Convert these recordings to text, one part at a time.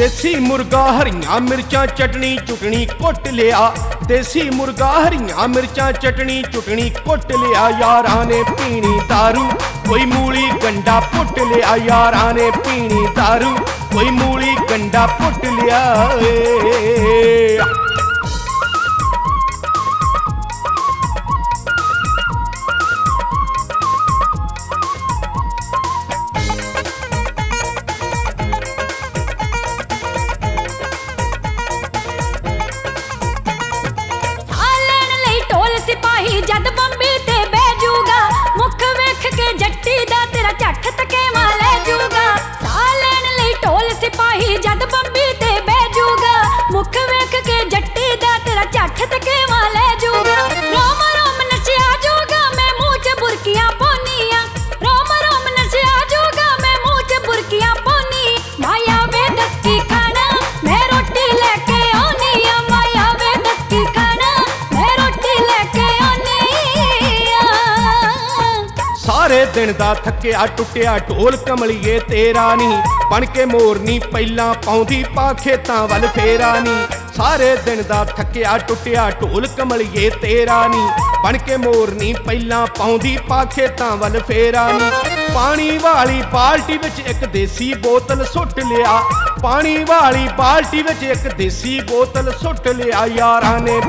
देसी मुर्गा हरियां मिर्चां चटनी चुटनी कुट लिया। देसी मुर्गा हरियां मिर्चां चटनी चुटनी कुट लिया। यारां ने पीनी दारू कोई मूली गंडा पुट लिया। यारां ने पीनी दारू कोई मूली गंडा पुट लिया। जद बंबी ते बैजूगा मुख वेख के जट्टी दा तेरा झट तकेवा ले जूगा। साह लैण लई ढोल सिपाही जद बंबी ते बैजूगा मुख वेख के जट्टी दा तेरा झट तकेवा ले जूगा। रोम रोम नचिया जूगा मैं मुंह च बुरकियां पोनिया। रोम रोम नचिया जूगा मैं मुंह च बुरकियां पोनी। माया वे दस की खाना मैं रोटी लेके आनी। माया वे दस की खाना मैं रोटी लेके सारे दिन दा थकिया टुटिया ढोल कमलिए तेरा नी बन के मोरनी पहला पाउंदी पा खेतां वल फेरा नी। सारे दिन दा थकिया टुटिया ढोल कमलिए तेरा नी बन के मोरनी पहला पाउंदी पा खेतां वल फेरा नी। पानी वाली बाल्टी विच एक देसी बोतल सुट लिया। पानी वाली बाल्टी विच एक देसी बोतल सुट लिया। यारां ने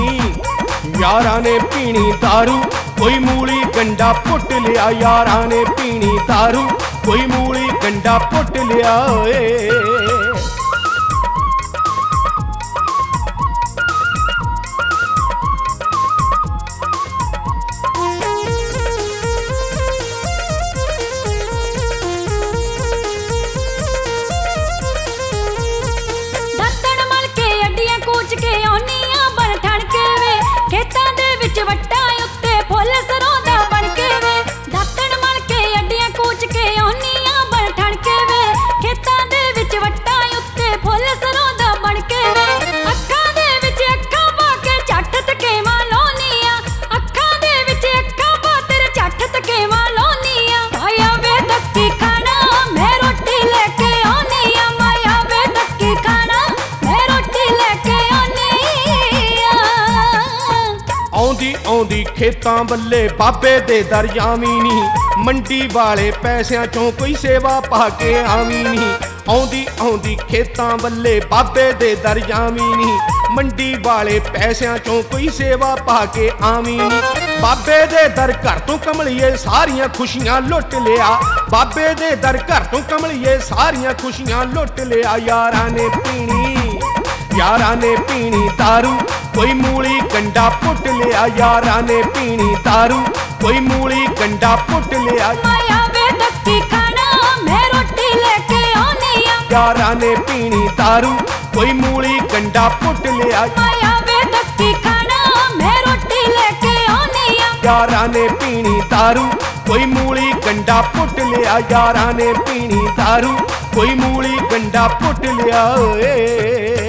पीनी दारू कोई मूली गंडा पुट लिया। यारां ने पीनी दारू कोई मूली गंडा पुट लिया। दातण मल के अड्डियां कूच के आउनियां बन ठण के वे खेतां दे विच वट्टां उत्ते फुੱਲ सरों दा बन के वे। दातण मल के अड्डियां कूच के आउनियां बन ठण के वे खेतां दे विच वट्टां उत्ते फुੱਲ सरों दा बन के वे। अखां दे विच अखां पा के झट तकेवा लाउनियां। अखां दे विच अखां पा तेरे झट तकेवा लाउनियां। माया वे दस की खाना मैं रोटी लेके आनी। माया वे दस की खाना मैं रोटी लेके आनी। आउंदी आउंदी खेतां बल्ले बाबे दे दर जावी नी। मंडी वाले पैसिਆਂ चों कोई सेवा पा के आवी नी। आउंदी आउंदी खेतां बल्ले बाबे दे दर जावी नी। मंडी वाले पैसिਆਂ चों कोई सेवा पा के आवी नी। बाबे दे दर घर तो कमलिए सारियां खुशियां लुट लिया। बाबे दे दर घर तो कमलिए सारियां खुशियां लुट लिया। यारां ने पीनी दारू कोई मूली गंडा पुट लिया। यारां ने पीनी दारू कोई मूली गंडा पुट लिया। माया वे दस की खाना मैं रोटी लेके आनी। यारां ने पीनी दारू कोई मूली गंडा पुट लिया। माया वे दस की खाना मैं रोटी लेके आनी। यारां ने पीनी दारू कोई मूली गंडा पुट लिया। यारां ने पीनी दारू कोई मूली गंडा पुट लिया।